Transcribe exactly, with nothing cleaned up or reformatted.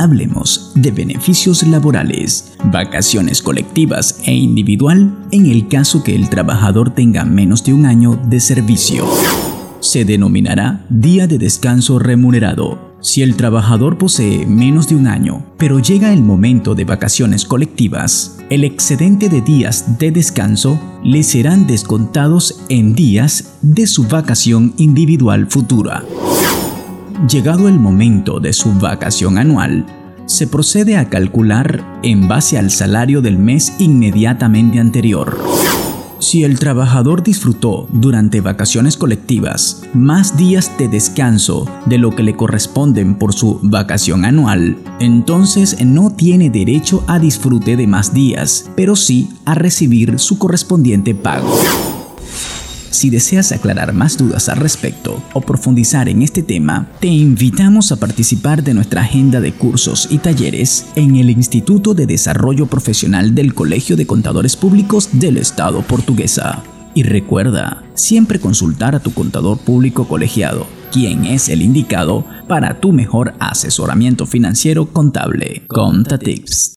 Hablemos de beneficios laborales, vacaciones colectivas e individual en el caso que el trabajador tenga menos de un año de servicio. Se denominará día de descanso remunerado si el trabajador posee menos de un año, pero llega el momento de vacaciones colectivas. El excedente de días de descanso le serán descontados en días de su vacación individual futura. Llegado el momento de su vacación anual, se procede a calcular en base al salario del mes inmediatamente anterior. Si el trabajador disfrutó durante vacaciones colectivas más días de descanso de lo que le corresponden por su vacación anual, entonces no tiene derecho a disfrute de más días, pero sí a recibir su correspondiente pago. Si deseas aclarar más dudas al respecto o profundizar en este tema, te invitamos a participar de nuestra agenda de cursos y talleres en el Instituto de Desarrollo Profesional del Colegio de Contadores Públicos del Estado Portuguesa. Y recuerda, siempre consultar a tu contador público colegiado, quien es el indicado para tu mejor asesoramiento financiero contable. ContaTips.